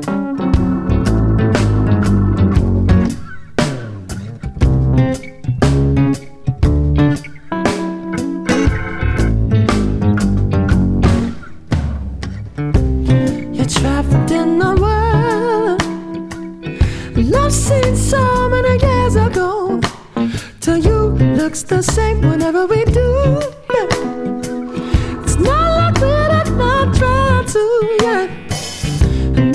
You traveled in the world, love seen so many years ago. To you, looks the same whenever we do.